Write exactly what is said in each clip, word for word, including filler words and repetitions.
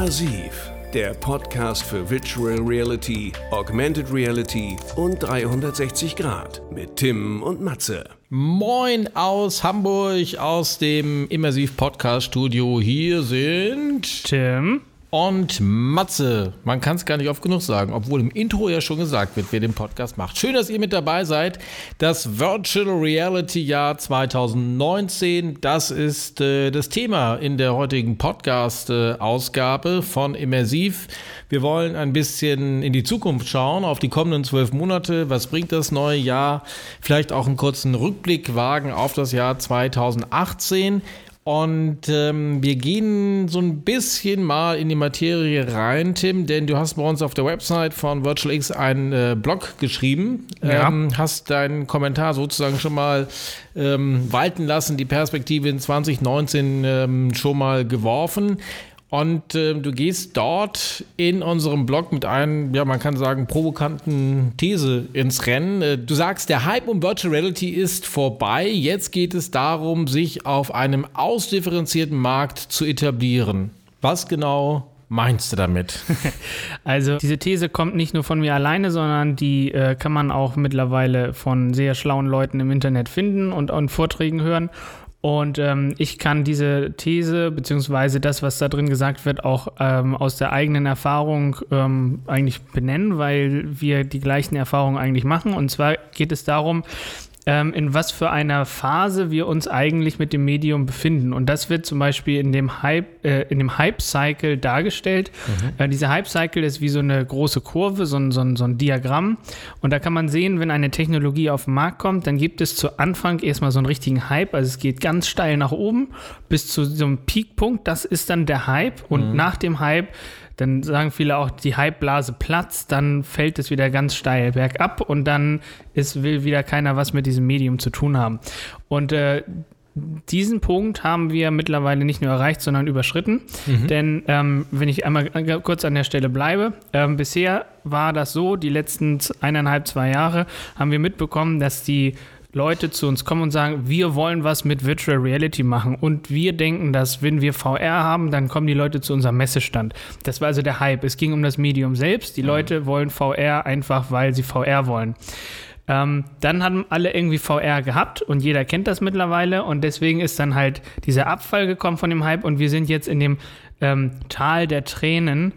Immersiv, der Podcast für Virtual Reality, Augmented Reality und dreihundertsechzig Grad mit Tim und Matze. Moin aus Hamburg, aus dem Immersiv Podcast Studio. Hier sind Tim und Matze. Man kann es gar nicht oft genug sagen, obwohl im Intro ja schon gesagt wird, wer den Podcast macht. Schön, dass ihr mit dabei seid. Das Virtual Reality Jahr zwanzig neunzehn, das ist äh, das Thema in der heutigen Podcast-Ausgabe äh, von Immersiv. Wir wollen ein bisschen in die Zukunft schauen, auf die kommenden zwölf Monate. Was bringt das neue Jahr? Vielleicht auch einen kurzen Rückblick wagen auf das Jahr zwanzig achtzehn. Und ähm, wir gehen so ein bisschen mal in die Materie rein, Tim, denn du hast bei uns auf der Website von VirtualX einen äh, Blog geschrieben, ja. ähm, hast deinen Kommentar sozusagen schon mal ähm, walten lassen, die Perspektive in zwanzig neunzehn ähm, schon mal geworfen. Und äh, du gehst dort in unserem Blog mit einem, ja, man kann sagen, provokanten These ins Rennen. Äh, du sagst, der Hype um Virtual Reality ist vorbei. Jetzt geht es darum, sich auf einem ausdifferenzierten Markt zu etablieren. Was genau meinst du damit? Also diese These kommt nicht nur von mir alleine, sondern die äh, kann man auch mittlerweile von sehr schlauen Leuten im Internet finden und an Vorträgen hören. Und ähm, ich kann diese These, beziehungsweise das, was da drin gesagt wird, auch ähm, aus der eigenen Erfahrung ähm, eigentlich benennen, weil wir die gleichen Erfahrungen eigentlich machen. Und zwar geht es darum, ähm, in was für einer Phase wir uns eigentlich mit dem Medium befinden. Und das wird zum Beispiel in dem Hype, äh, in dem Hype-Cycle dargestellt. Mhm. Äh, dieser Hype-Cycle ist wie so eine große Kurve, so ein, so, ein, so ein Diagramm. Und da kann man sehen, wenn eine Technologie auf den Markt kommt, dann gibt es zu Anfang erstmal so einen richtigen Hype. Also es geht ganz steil nach oben bis zu so einem Peakpunkt. Das ist dann der Hype. Und mhm. nach dem Hype, dann sagen viele auch, die Hypeblase platzt, dann fällt es wieder ganz steil bergab und dann ist, will wieder keiner was mit diesem Medium zu tun haben. Und äh, diesen Punkt haben wir mittlerweile nicht nur erreicht, sondern überschritten. Mhm. Denn ähm, wenn ich einmal kurz an der Stelle bleibe, ähm, bisher war das so, die letzten eineinhalb, zwei Jahre haben wir mitbekommen, dass die Leute zu uns kommen und sagen, wir wollen was mit Virtual Reality machen und wir denken, dass wenn wir V R haben, dann kommen die Leute zu unserem Messestand. Das war also der Hype. Es ging um das Medium selbst. Die Leute wollen V R einfach, weil sie V R wollen. Ähm, dann haben alle irgendwie V R gehabt und jeder kennt das mittlerweile und deswegen ist dann halt dieser Abfall gekommen von dem Hype und wir sind jetzt in dem ähm, Tal der Tränen.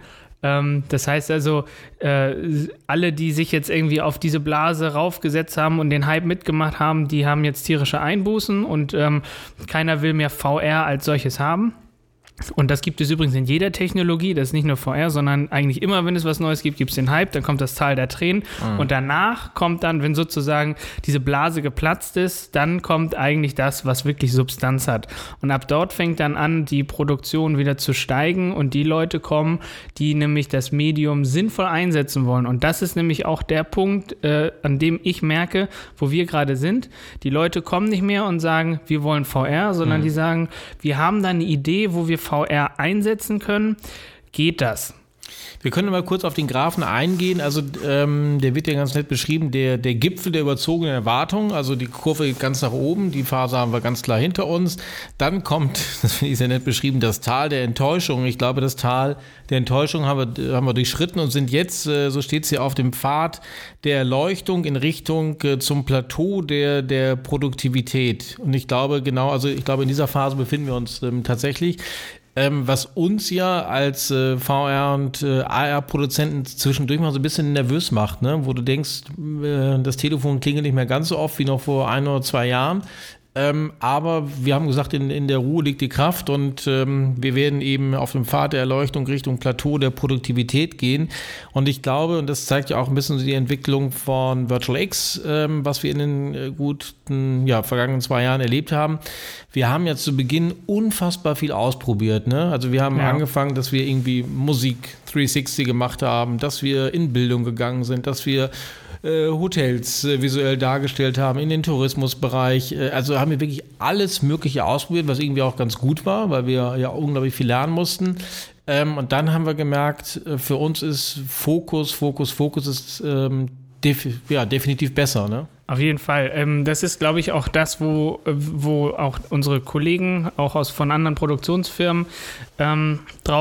Das heißt also, äh, alle, die sich jetzt irgendwie auf diese Blase raufgesetzt haben und den Hype mitgemacht haben, die haben jetzt tierische Einbußen und ähm, keiner will mehr V R als solches haben. Und das gibt es übrigens in jeder Technologie, das ist nicht nur V R, sondern eigentlich immer, wenn es was Neues gibt, gibt es den Hype, dann kommt das Tal der Tränen mhm. und danach kommt dann, wenn sozusagen diese Blase geplatzt ist, dann kommt eigentlich das, was wirklich Substanz hat. Und ab dort fängt dann an, die Produktion wieder zu steigen und die Leute kommen, die nämlich das Medium sinnvoll einsetzen wollen. Und das ist nämlich auch der Punkt, äh, an dem ich merke, wo wir gerade sind. Die Leute kommen nicht mehr und sagen, wir wollen V R, sondern mhm. die sagen, wir haben da eine Idee, wo wir V R einsetzen können, geht das? Wir können mal kurz auf den Graphen eingehen. Also ähm, der wird ja ganz nett beschrieben, der, der Gipfel der überzogenen Erwartungen, also die Kurve geht ganz nach oben, die Phase haben wir ganz klar hinter uns. Dann kommt, das finde ich sehr nett beschrieben, das Tal der Enttäuschung. Ich glaube, das Tal der Enttäuschung haben wir, haben wir durchschritten und sind jetzt, äh, so steht es hier, auf dem Pfad der Erleuchtung in Richtung äh, zum Plateau der, der Produktivität. Und ich glaube genau, also ich glaube, in dieser Phase befinden wir uns ähm, tatsächlich. Ähm, was uns ja als äh, V R- und äh, A R-Produzenten zwischendurch mal so ein bisschen nervös macht, ne? Wo du denkst, äh, das Telefon klingelt nicht mehr ganz so oft wie noch vor ein oder zwei Jahren. Ähm, aber wir haben gesagt, in, in der Ruhe liegt die Kraft und ähm, wir werden eben auf dem Pfad der Erleuchtung Richtung Plateau der Produktivität gehen. Und ich glaube, und das zeigt ja auch ein bisschen so die Entwicklung von VirtualX, ähm, was wir in den äh, guten, ja, vergangenen zwei Jahren erlebt haben. Wir haben ja zu Beginn unfassbar viel ausprobiert, ne? Also wir haben ja. angefangen, dass wir irgendwie Musik dreihundertsechzig gemacht haben, dass wir in Bildung gegangen sind, dass wir äh, Hotels äh, visuell dargestellt haben, in den Tourismusbereich. Äh, also haben wir wirklich alles Mögliche ausprobiert, was irgendwie auch ganz gut war, weil wir ja unglaublich viel lernen mussten. Ähm, und dann haben wir gemerkt, äh, für uns ist Fokus, Fokus, Fokus ist ähm, def- ja, definitiv besser, ne? Auf jeden Fall. Ähm, das ist, glaube ich, auch das, wo, wo auch unsere Kollegen, auch aus von anderen Produktionsfirmen, ähm, drauf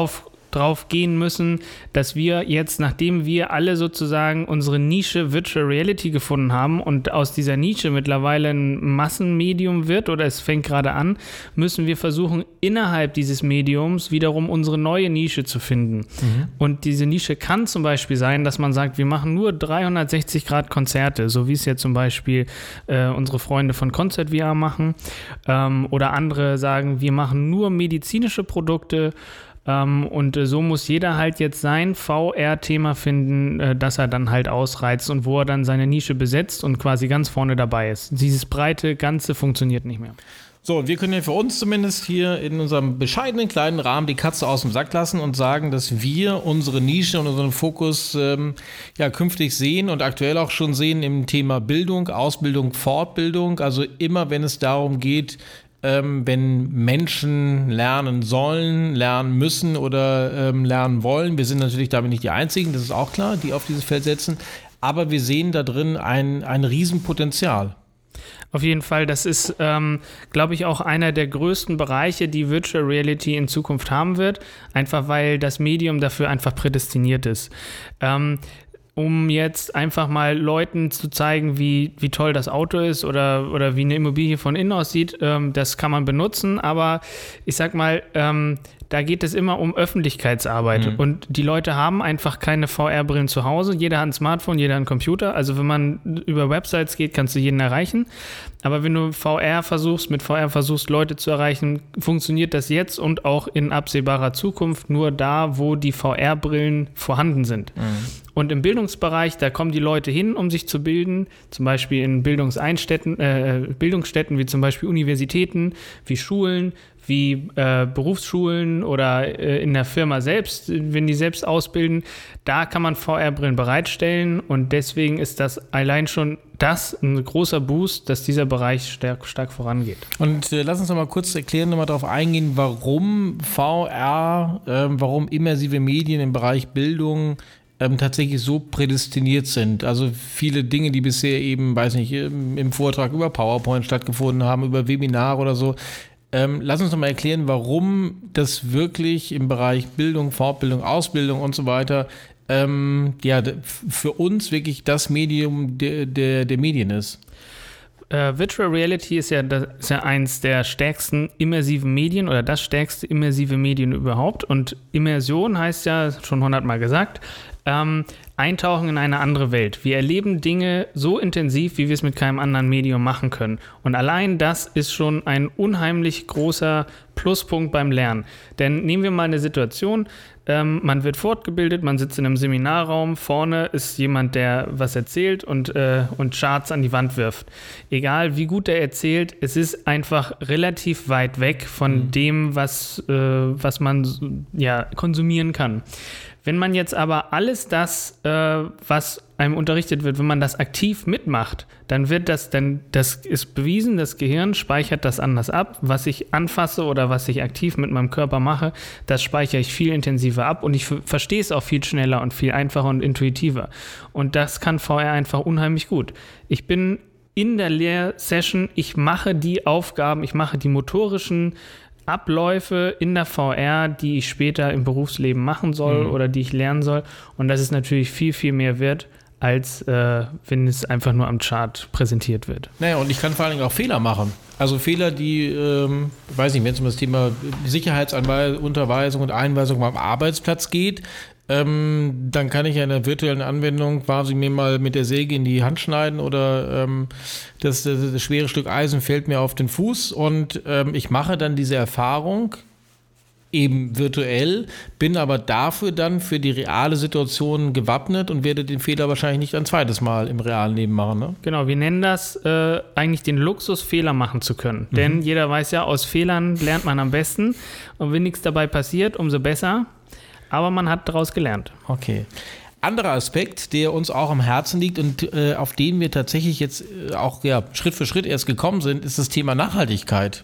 drauf gehen müssen, dass wir jetzt, nachdem wir alle sozusagen unsere Nische Virtual Reality gefunden haben und aus dieser Nische mittlerweile ein Massenmedium wird oder es fängt gerade an, müssen wir versuchen, innerhalb dieses Mediums wiederum unsere neue Nische zu finden. Mhm. Und diese Nische kann zum Beispiel sein, dass man sagt, wir machen nur dreihundertsechzig Grad Konzerte, so wie es jetzt zum Beispiel äh, unsere Freunde von Concert V R machen, ähm, oder andere sagen, wir machen nur medizinische Produkte, ähm, und äh, so muss jeder halt jetzt sein V R-Thema finden, äh, dass er dann halt ausreizt und wo er dann seine Nische besetzt und quasi ganz vorne dabei ist. Dieses breite Ganze funktioniert nicht mehr. So, wir können ja für uns zumindest hier in unserem bescheidenen kleinen Rahmen die Katze aus dem Sack lassen und sagen, dass wir unsere Nische und unseren Fokus ähm, ja künftig sehen und aktuell auch schon sehen im Thema Bildung, Ausbildung, Fortbildung. Also immer, wenn es darum geht, ähm, wenn Menschen lernen sollen, lernen müssen oder ähm, lernen wollen. Wir sind natürlich damit nicht die Einzigen, das ist auch klar, die auf dieses Feld setzen. Aber wir sehen da drin ein, ein Riesenpotenzial. Auf jeden Fall, das ist, ähm, glaube ich, auch einer der größten Bereiche, die Virtual Reality in Zukunft haben wird, einfach weil das Medium dafür einfach prädestiniert ist. Ähm, um jetzt einfach mal Leuten zu zeigen, wie, wie toll das Auto ist oder, oder wie eine Immobilie von innen aussieht, ähm, das kann man benutzen, aber ich sag mal, ähm, da geht es immer um Öffentlichkeitsarbeit. Mhm. Und die Leute haben einfach keine V R-Brillen zu Hause. Jeder hat ein Smartphone, jeder hat einen Computer. Also wenn man über Websites geht, kannst du jeden erreichen. Aber wenn du V R versuchst, mit V R versuchst, Leute zu erreichen, funktioniert das jetzt und auch in absehbarer Zukunft nur da, wo die V R-Brillen vorhanden sind. Mhm. Und im Bildungsbereich, da kommen die Leute hin, um sich zu bilden, zum Beispiel in Bildungseinstätten, äh, Bildungsstätten wie zum Beispiel Universitäten, wie Schulen, wie äh, Berufsschulen oder äh, in der Firma selbst, wenn die selbst ausbilden, da kann man V R-Brillen bereitstellen und deswegen ist das allein schon das ein großer Boost, dass dieser Bereich stark, stark vorangeht. Und äh, lass uns noch mal kurz erklären, nochmal darauf eingehen, warum V R, äh, warum immersive Medien im Bereich Bildung ähm, tatsächlich so prädestiniert sind. Also viele Dinge, die bisher eben, weiß nicht, im Vortrag über PowerPoint stattgefunden haben, über Webinare oder so. Ähm, lass uns noch mal erklären, warum das wirklich im Bereich Bildung, Fortbildung, Ausbildung und so weiter ähm, ja, für uns wirklich das Medium der, der, der Medien ist. Uh, Virtual Reality ist ja, das ist ja eins der stärksten immersiven Medien oder das stärkste immersive Medien überhaupt. Und Immersion heißt ja, schon hundertmal gesagt, ähm, eintauchen in eine andere Welt. Wir erleben Dinge so intensiv, wie wir es mit keinem anderen Medium machen können. Und allein das ist schon ein unheimlich großer Pluspunkt beim Lernen. Denn nehmen wir mal eine Situation, ähm, man wird fortgebildet, man sitzt in einem Seminarraum, vorne ist jemand, der was erzählt und, äh, und Charts an die Wand wirft. Egal wie gut er erzählt, es ist einfach relativ weit weg von mhm. dem, was, äh, was man ja, konsumieren kann. Wenn man jetzt aber alles das, äh, was einem unterrichtet wird, wenn man das aktiv mitmacht, dann wird das, dann, das ist bewiesen, das Gehirn speichert das anders ab. Was ich anfasse oder was ich aktiv mit meinem Körper mache, das speichere ich viel intensiver ab und ich f- verstehe es auch viel schneller und viel einfacher und intuitiver. Und das kann V R einfach unheimlich gut. Ich bin in der Lehrsession, ich mache die Aufgaben, ich mache die motorischen Abläufe in der V R, die ich später im Berufsleben machen soll mhm. oder die ich lernen soll. Und das ist natürlich viel, viel mehr wert, als äh, wenn es einfach nur am Chart präsentiert wird. Naja, und ich kann vor allen Dingen auch Fehler machen. Also Fehler, die, ähm, weiß nicht, wenn es um das Thema Sicherheitsunterweisung und Einweisung am Arbeitsplatz geht, ähm, dann kann ich ja in der virtuellen Anwendung quasi mir mal mit der Säge in die Hand schneiden oder ähm, das, das, das schwere Stück Eisen fällt mir auf den Fuß und ähm, ich mache dann diese Erfahrung eben virtuell, bin aber dafür dann für die reale Situation gewappnet und werde den Fehler wahrscheinlich nicht ein zweites Mal im realen Leben machen. Ne? Genau, wir nennen das äh, eigentlich den Luxus, Fehler machen zu können. Mhm. Denn jeder weiß ja, aus Fehlern lernt man am besten und wenn nichts dabei passiert, umso besser. Aber man hat daraus gelernt. Okay. Anderer Aspekt, der uns auch am Herzen liegt und äh, auf den wir tatsächlich jetzt äh, auch ja, Schritt für Schritt erst gekommen sind, ist das Thema Nachhaltigkeit.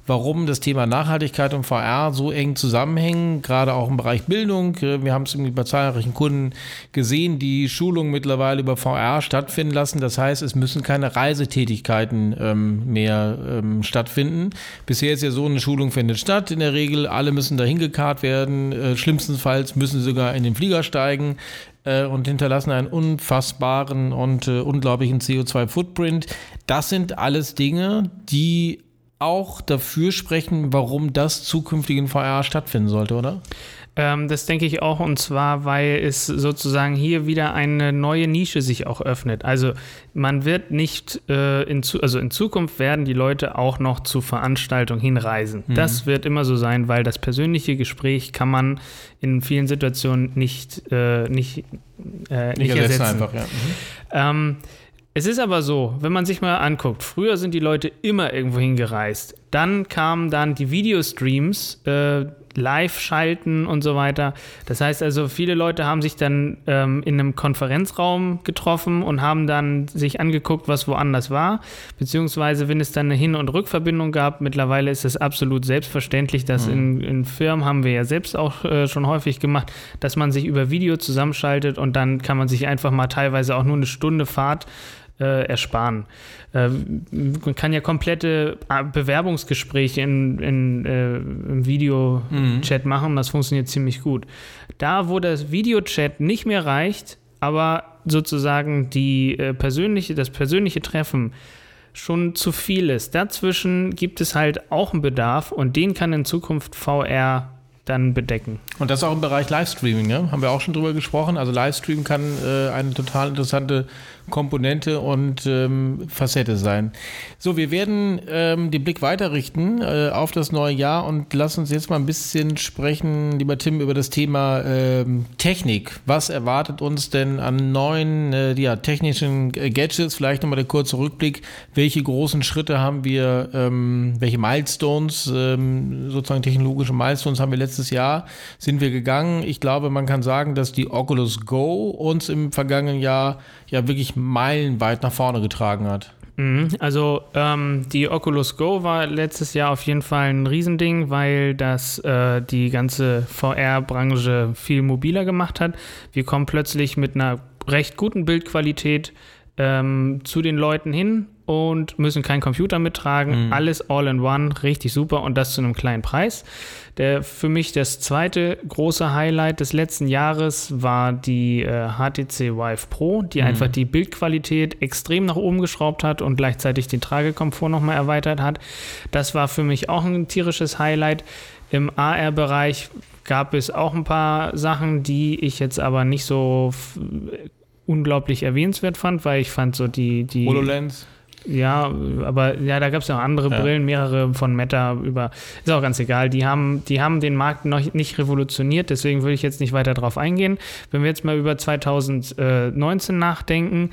warum das Thema Nachhaltigkeit und V R so eng zusammenhängen, gerade auch im Bereich Bildung. Wir haben es irgendwie bei zahlreichen Kunden gesehen, die Schulungen mittlerweile über V R stattfinden lassen. Das heißt, es müssen keine Reisetätigkeiten ähm, mehr ähm, stattfinden. Bisher ist ja so, eine Schulung findet statt in der Regel. Alle müssen dahin gekarrt werden. Äh, schlimmstenfalls müssen sie sogar in den Flieger steigen äh, und hinterlassen einen unfassbaren und äh, unglaublichen C O zwei Footprint. Das sind alles Dinge, die auch dafür sprechen, warum das zukünftig in V R stattfinden sollte, oder? Ähm, das denke ich auch, und zwar, weil es sozusagen hier wieder eine neue Nische sich auch öffnet. Also man wird nicht, äh, in, also in Zukunft werden die Leute auch noch zu Veranstaltungen hinreisen. Mhm. Das wird immer so sein, weil das persönliche Gespräch kann man in vielen Situationen nicht, äh, nicht, äh, nicht, nicht ersetzen. ersetzen. Einfach, ja. Mhm. Ähm, Es ist aber so, wenn man sich mal anguckt, früher sind die Leute immer irgendwo hingereist. Dann kamen dann die Videostreams, äh, Live-Schalten und so weiter. Das heißt also, viele Leute haben sich dann ähm, in einem Konferenzraum getroffen und haben dann sich angeguckt, was woanders war. Beziehungsweise, wenn es dann eine Hin- und Rückverbindung gab, mittlerweile ist es absolut selbstverständlich, dass mhm. in, in Firmen, haben wir ja selbst auch äh, schon häufig gemacht, dass man sich über Video zusammenschaltet und dann kann man sich einfach mal teilweise auch nur eine Stunde Fahrt Äh, ersparen. Äh, man kann ja komplette Bewerbungsgespräche in, in, äh, im Videochat mhm. machen, das funktioniert ziemlich gut. Da, wo das Videochat nicht mehr reicht, aber sozusagen die, äh, persönliche, das persönliche Treffen schon zu viel ist, dazwischen gibt es halt auch einen Bedarf und den kann in Zukunft V R dann bedecken. Und das auch im Bereich Livestreaming, ne? Haben wir auch schon drüber gesprochen. Also Livestream kann äh, eine total interessante Komponente und ähm, Facette sein. So, wir werden ähm, den Blick weiterrichten äh, auf das neue Jahr und lass uns jetzt mal ein bisschen sprechen, lieber Tim, über das Thema ähm, Technik. Was erwartet uns denn an neuen äh, ja, technischen Gadgets? Vielleicht nochmal der kurze Rückblick. Welche großen Schritte haben wir, ähm, welche Milestones, ähm, sozusagen technologische Milestones haben wir letztes Jahr, sind wir gegangen? Ich glaube, man kann sagen, dass die Oculus Go uns im vergangenen Jahr ja wirklich meilenweit nach vorne getragen hat. Also ähm, die Oculus Go war letztes Jahr auf jeden Fall ein Riesending, weil das äh, die ganze V R-Branche viel mobiler gemacht hat. Wir kommen plötzlich mit einer recht guten Bildqualität ähm, zu den Leuten hin und müssen keinen Computer mittragen. Mhm. Alles all in one, richtig super und das zu einem kleinen Preis. Der, für mich das zweite große Highlight des letzten Jahres war die äh, H T C Vive Pro, die mhm. einfach die Bildqualität extrem nach oben geschraubt hat und gleichzeitig den Tragekomfort nochmal erweitert hat. Das war für mich auch ein tierisches Highlight. Im A R-Bereich gab es auch ein paar Sachen, die ich jetzt aber nicht so f- unglaublich erwähnenswert fand, weil ich fand so die... die HoloLens? Ja, aber ja, da gab es ja auch andere ja. Brillen, mehrere von Meta über, ist auch ganz egal, die haben, die haben den Markt noch nicht revolutioniert, deswegen würde ich jetzt nicht weiter drauf eingehen. Wenn wir jetzt mal über zwanzig neunzehn nachdenken,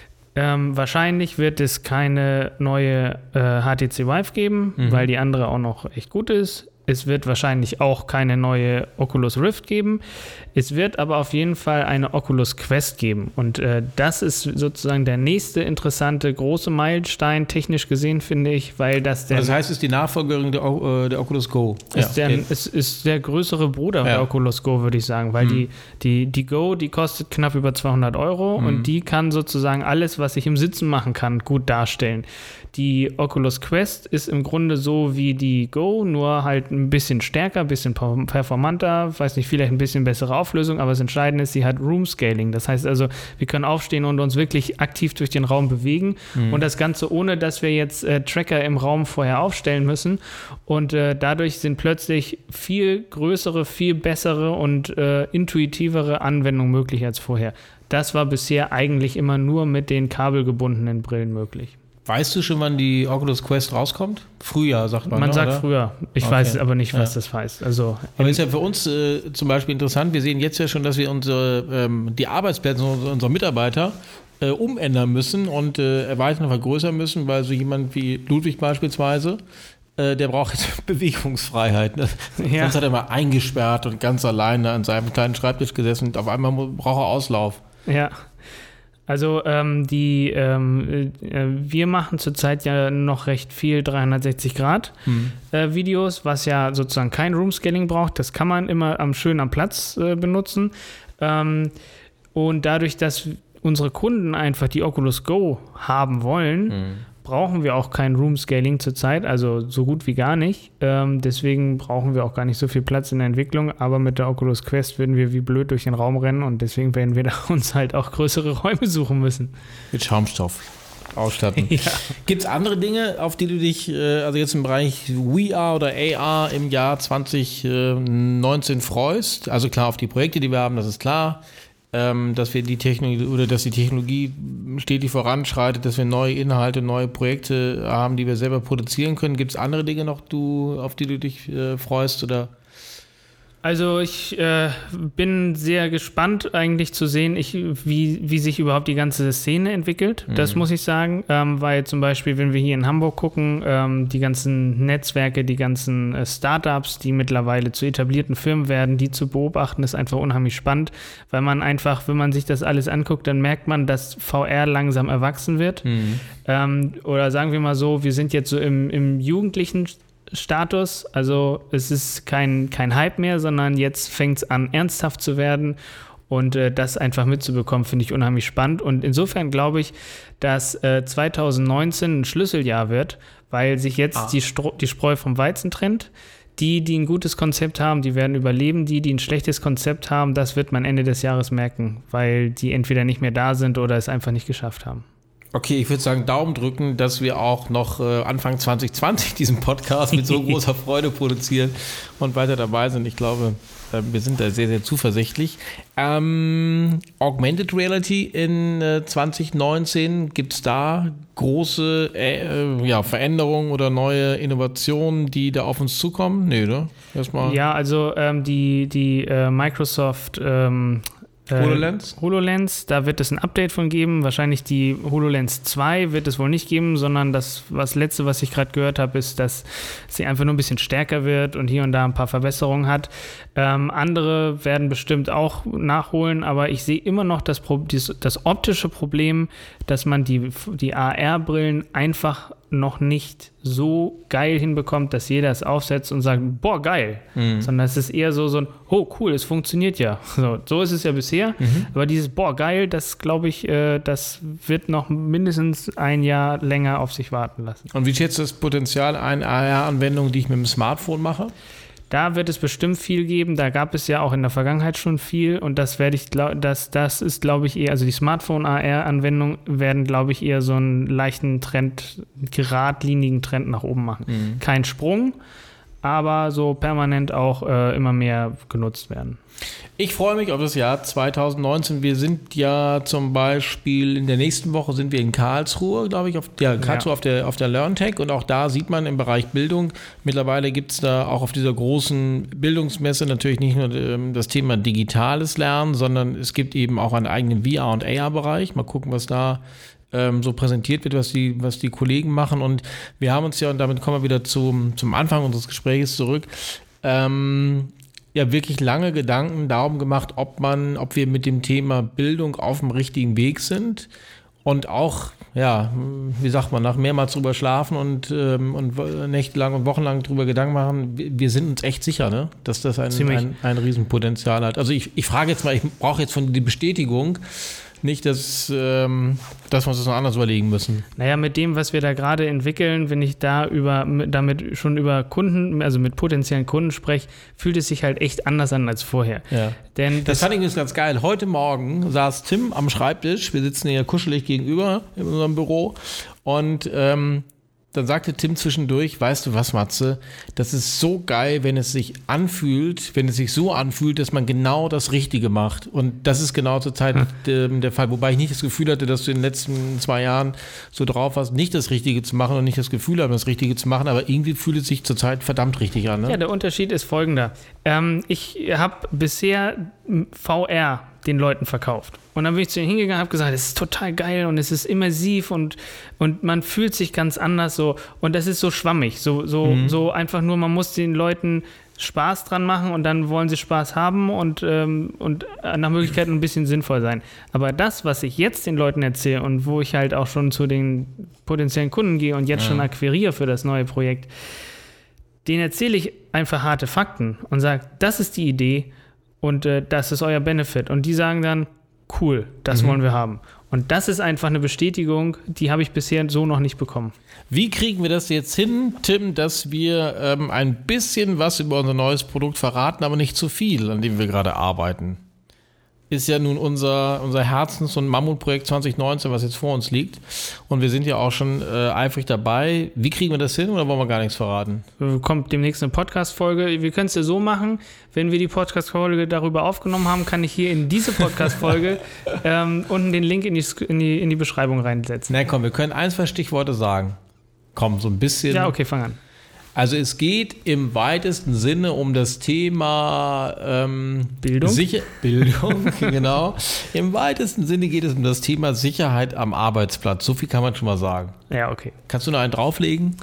ähm, wahrscheinlich wird es keine neue äh, H T C Vive geben, mhm. weil die andere auch noch echt gut ist. Es wird wahrscheinlich auch keine neue Oculus Rift geben. Es wird aber auf jeden Fall eine Oculus Quest geben. Und äh, das ist sozusagen der nächste interessante große Meilenstein, technisch gesehen, finde ich, weil das der... Das heißt, es ist die Nachfolgerin der, äh, der Oculus Go. Ist ja, der, okay. Es ist der größere Bruder ja. der Oculus Go, würde ich sagen, weil mhm. die, die, die Go, die kostet knapp über zweihundert Euro mhm. und die kann sozusagen alles, was ich im Sitzen machen kann, gut darstellen. Die Oculus Quest ist im Grunde so wie die Go, nur halt ein bisschen stärker, ein bisschen performanter, weiß nicht, vielleicht ein bisschen bessere Auflösung, aber das Entscheidende ist, sie hat Room Scaling. Das heißt also, wir können aufstehen und uns wirklich aktiv durch den Raum bewegen mhm. und das Ganze ohne, dass wir jetzt äh, Tracker im Raum vorher aufstellen müssen und äh, dadurch sind plötzlich viel größere, viel bessere und äh, intuitivere Anwendungen möglich als vorher. Das war bisher eigentlich immer nur mit den kabelgebundenen Brillen möglich. Weißt du schon, wann die Oculus Quest rauskommt? Frühjahr, sagt man. Man ne, sagt oder? Früher. Ich okay. weiß aber nicht, was ja. das heißt. Also, aber ist ja für uns äh, zum Beispiel interessant. Wir sehen jetzt ja schon, dass wir unsere, ähm, die Arbeitsplätze unserer Mitarbeiter äh, umändern müssen und äh, erweitern und vergrößern müssen, weil so jemand wie Ludwig beispielsweise, äh, der braucht jetzt Bewegungsfreiheit. Ne? Ja. Sonst hat er immer eingesperrt und ganz alleine an seinem kleinen Schreibtisch gesessen und auf einmal braucht er Auslauf. Ja. Also ähm, die ähm, äh, wir machen zurzeit ja noch recht viel dreihundertsechzig Grad mhm. äh, Videos, was ja sozusagen kein Room-Scaling braucht. Das kann man immer am schön am Platz äh, benutzen. Ähm, und dadurch, dass unsere Kunden einfach die Oculus Go haben wollen, mhm. brauchen wir auch kein Room-Scaling zurzeit, also so gut wie gar nicht. Ähm, deswegen brauchen wir auch gar nicht so viel Platz in der Entwicklung, aber mit der Oculus Quest würden wir wie blöd durch den Raum rennen und deswegen werden wir da uns halt auch größere Räume suchen müssen. Mit Schaumstoff ausstatten. Ja. Gibt es andere Dinge, auf die du dich, also jetzt im Bereich V R oder A R im Jahr zwanzig neunzehn freust? Also klar auf die Projekte, die wir haben, das ist klar. Ähm, dass wir die Technologie oder dass die Technologie stetig voranschreitet, dass wir neue Inhalte, neue Projekte haben, die wir selber produzieren können. Gibt es andere Dinge noch, du, auf die du dich äh, freust oder? Also ich äh, bin sehr gespannt eigentlich zu sehen, ich, wie, wie sich überhaupt die ganze Szene entwickelt. Mhm. Das muss ich sagen, ähm, weil zum Beispiel, wenn wir hier in Hamburg gucken, ähm, die ganzen Netzwerke, die ganzen äh, Startups, die mittlerweile zu etablierten Firmen werden, die zu beobachten, ist einfach unheimlich spannend, weil man einfach, wenn man sich das alles anguckt, dann merkt man, dass V R langsam erwachsen wird. Mhm. Ähm, oder sagen wir mal so, wir sind jetzt so im, im jugendlichen Status, also es ist kein, kein Hype mehr, sondern jetzt fängt es an, ernsthaft zu werden und äh, das einfach mitzubekommen, finde ich unheimlich spannend und insofern glaube ich, dass äh, zwanzig neunzehn ein Schlüsseljahr wird, weil sich jetzt ah. die, Stro- die Spreu vom Weizen trennt. Die, die ein gutes Konzept haben, die werden überleben. Die, die ein schlechtes Konzept haben, das wird man Ende des Jahres merken, weil die entweder nicht mehr da sind oder es einfach nicht geschafft haben. Okay, ich würde sagen, Daumen drücken, dass wir auch noch äh, Anfang zwanzig zwanzig diesen Podcast mit so großer Freude produzieren und weiter dabei sind. Ich glaube, äh, wir sind da sehr, sehr zuversichtlich. Ähm, Augmented Reality in äh, zwanzig neunzehn, gibt es da große äh, ja, Veränderungen oder neue Innovationen, die da auf uns zukommen? Nee, oder? Erstmal. Ja, also ähm, die, die äh, Microsoft ähm, HoloLens? Äh, HoloLens, da wird es ein Update von geben. Wahrscheinlich die HoloLens zwei wird es wohl nicht geben, sondern das was letzte, was ich gerade gehört habe, ist, dass sie einfach nur ein bisschen stärker wird und hier und da ein paar Verbesserungen hat. Ähm, andere werden bestimmt auch nachholen, aber ich sehe immer noch das, das, das optische Problem, dass man die, die A R-Brillen einfach noch nicht so geil hinbekommt, dass jeder es aufsetzt und sagt, boah, geil. Mhm. Sondern es ist eher so, so ein, oh, cool, es funktioniert ja. So, so ist es ja bisher. Mhm. Aber dieses, boah, geil, das glaube ich, äh, das wird noch mindestens ein Jahr länger auf sich warten lassen. Und wie schätzt das Potenzial einer A R-Anwendung, die ich mit dem Smartphone mache? Da wird es bestimmt viel geben. Da gab es ja auch in der Vergangenheit schon viel. Und das werde ich, das, das ist, glaube ich, eher, also die Smartphone-A R-Anwendungen werden, glaube ich, eher so einen leichten Trend, geradlinigen Trend nach oben machen. Mhm. Kein Sprung, aber so permanent auch äh, immer mehr genutzt werden. Ich freue mich auf das Jahr zwanzig neunzehn. Wir sind ja zum Beispiel in der nächsten Woche sind wir in Karlsruhe, glaube ich, auf, ja, Karlsruhe ja. auf der, auf der LearnTech und auch da sieht man im Bereich Bildung, mittlerweile gibt es da auch auf dieser großen Bildungsmesse natürlich nicht nur ähm, das Thema digitales Lernen, sondern es gibt eben auch einen eigenen V R- und A R-Bereich. Mal gucken, was da ähm, so präsentiert wird, was die, was die Kollegen machen und wir haben uns ja, und damit kommen wir wieder zum, zum Anfang unseres Gesprächs zurück, ähm, ja wirklich lange Gedanken darum gemacht, ob man, ob wir mit dem Thema Bildung auf dem richtigen Weg sind und auch, ja, wie sagt man, nach mehrmals drüber schlafen und, ähm, und nächtelang und wochenlang drüber Gedanken machen, wir, wir sind uns echt sicher, ne, dass das ein, ein, ein Riesenpotenzial hat. Also ich, ich frage jetzt mal, ich brauche jetzt von dir die Bestätigung, nicht, dass, ähm, dass wir uns das noch anders überlegen müssen. Naja, mit dem, was wir da gerade entwickeln, wenn ich da über, damit schon über Kunden, also mit potenziellen Kunden spreche, fühlt es sich halt echt anders an als vorher. Ja. Denn das, das fand ich jetzt ganz geil. Heute Morgen saß Tim am Schreibtisch, wir sitzen hier kuschelig gegenüber in unserem Büro und ähm, dann sagte Tim zwischendurch, weißt du was, Matze, das ist so geil, wenn es sich anfühlt, wenn es sich so anfühlt, dass man genau das Richtige macht. Und das ist genau zur Zeit hm. der Fall. Wobei ich nicht das Gefühl hatte, dass du in den letzten zwei Jahren so drauf warst, nicht das Richtige zu machen und nicht das Gefühl haben, das Richtige zu machen. Aber irgendwie fühlt es sich zurzeit verdammt richtig an. Ne? Ja, der Unterschied ist folgender. Ähm, ich habe bisher V R den Leuten verkauft. Und dann bin ich zu ihnen hingegangen und habe gesagt, es ist total geil und es ist immersiv und, und man fühlt sich ganz anders so. Und das ist so schwammig, so, so, mhm. so einfach nur, man muss den Leuten Spaß dran machen und dann wollen sie Spaß haben und, ähm, und nach Möglichkeit ein bisschen sinnvoll sein. Aber das, was ich jetzt den Leuten erzähle und wo ich halt auch schon zu den potenziellen Kunden gehe und jetzt ja. schon akquiriere für das neue Projekt, denen erzähle ich einfach harte Fakten und sage, das ist die Idee und äh, das ist euer Benefit. Und die sagen dann, cool, das mhm. wollen wir haben. Und das ist einfach eine Bestätigung, die habe ich bisher so noch nicht bekommen. Wie kriegen wir das jetzt hin, Tim, dass wir ähm, ein bisschen was über unser neues Produkt verraten, aber nicht zu viel, an dem wir gerade arbeiten? Ist ja nun unser, unser Herzens- und Mammutprojekt zwanzig neunzehn, was jetzt vor uns liegt. Und wir sind ja auch schon äh, eifrig dabei. Wie kriegen wir das hin oder wollen wir gar nichts verraten? Kommt demnächst eine Podcast-Folge. Wir können es ja so machen, wenn wir die Podcast-Folge darüber aufgenommen haben, kann ich hier in diese Podcast-Folge ähm, unten den Link in die, in, die, in die Beschreibung reinsetzen. Na komm, wir können ein, zwei Stichworte sagen. Komm, so ein bisschen. Ja, okay, fang an. Also es geht im weitesten Sinne um das Thema ähm, Bildung. Sicher- Bildung, genau. Im weitesten Sinne geht es um das Thema Sicherheit am Arbeitsplatz. So viel kann man schon mal sagen. Ja, okay. Kannst du noch einen drauflegen?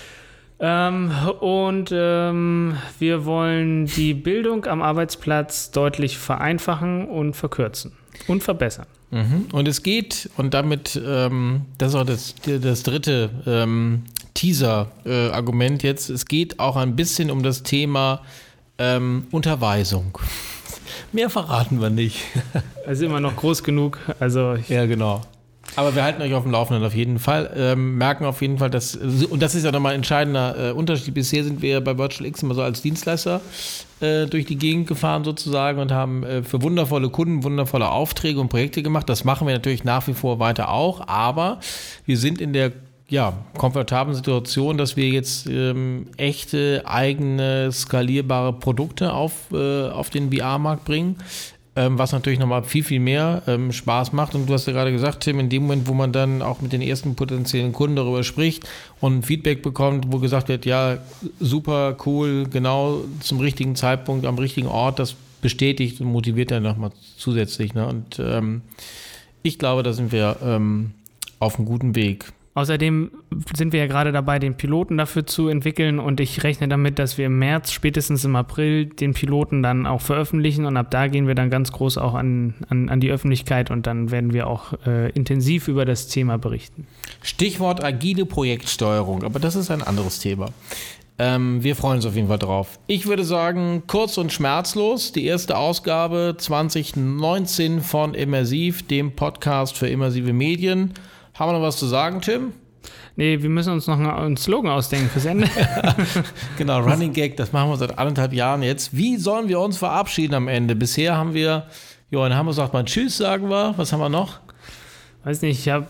Ähm, und ähm, wir wollen die Bildung am Arbeitsplatz deutlich vereinfachen und verkürzen und verbessern. Mhm. Und es geht, und damit, ähm, das ist auch das, das dritte ähm, Teaser-Argument äh, jetzt, es geht auch ein bisschen um das Thema ähm, Unterweisung. Mehr verraten wir nicht. Also immer noch groß genug. Also ich ja, genau. Aber wir halten euch auf dem Laufenden auf jeden Fall. Ähm, merken auf jeden Fall, dass, und das ist ja nochmal ein entscheidender äh, Unterschied. Bisher sind wir bei Virtual X immer so als Dienstleister äh, durch die Gegend gefahren sozusagen und haben äh, für wundervolle Kunden wundervolle Aufträge und Projekte gemacht. Das machen wir natürlich nach wie vor weiter auch, aber wir sind in der ja, komfortablen Situation, dass wir jetzt ähm, echte, eigene, skalierbare Produkte auf, äh, auf den V R-Markt bringen. Ähm, was natürlich nochmal viel, viel mehr ähm, Spaß macht. Und du hast ja gerade gesagt, Tim, in dem Moment, wo man dann auch mit den ersten potenziellen Kunden darüber spricht und Feedback bekommt, wo gesagt wird, ja, super, cool, genau zum richtigen Zeitpunkt, am richtigen Ort, das bestätigt und motiviert dann nochmal zusätzlich. Ne? Und ähm, ich glaube, da sind wir ähm, auf einem guten Weg. Außerdem sind wir ja gerade dabei, den Piloten dafür zu entwickeln und ich rechne damit, dass wir im März, spätestens im April, den Piloten dann auch veröffentlichen und ab da gehen wir dann ganz groß auch an, an, an die Öffentlichkeit und dann werden wir auch äh, intensiv über das Thema berichten. Stichwort agile Projektsteuerung, aber das ist ein anderes Thema. Ähm, wir freuen uns auf jeden Fall drauf. Ich würde sagen, kurz und schmerzlos, die erste Ausgabe zwanzig neunzehn von Immersiv, dem Podcast für immersive Medien. Haben wir noch was zu sagen, Tim? Nee, wir müssen uns noch einen Slogan ausdenken fürs Ende. Genau, Running Gag, das machen wir seit anderthalb Jahren jetzt. Wie sollen wir uns verabschieden am Ende? Bisher haben wir, Johann Hammer sagt mal Tschüss, sagen wir. Was haben wir noch? Weiß nicht, ich habe...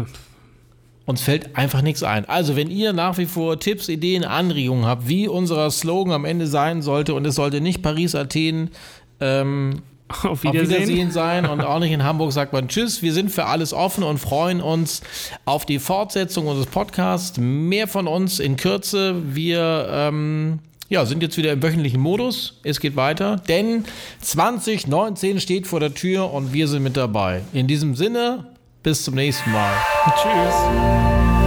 Uns fällt einfach nichts ein. Also, wenn ihr nach wie vor Tipps, Ideen, Anregungen habt, wie unser Slogan am Ende sein sollte, und es sollte nicht Paris, Athen, ähm, Auf Wiedersehen. Auf Wiedersehen sein und auch nicht in Hamburg sagt man Tschüss. Wir sind für alles offen und freuen uns auf die Fortsetzung unseres Podcasts. Mehr von uns in Kürze. Wir ähm, ja, sind jetzt wieder im wöchentlichen Modus. Es geht weiter, denn zwanzig neunzehn steht vor der Tür und wir sind mit dabei. In diesem Sinne, bis zum nächsten Mal. Tschüss.